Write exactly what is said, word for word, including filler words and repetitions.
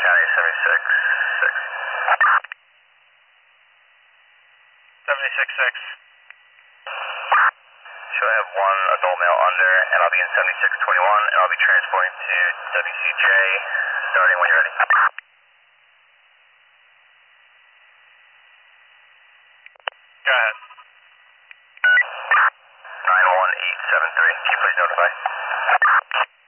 County seventy-six six. seventy-six six. So I have one adult male under, and I'll be in seventy-six twenty-one, and I'll be transporting to W C J, starting when you're ready. Go ahead. nine one eight seven three. Can you please notify?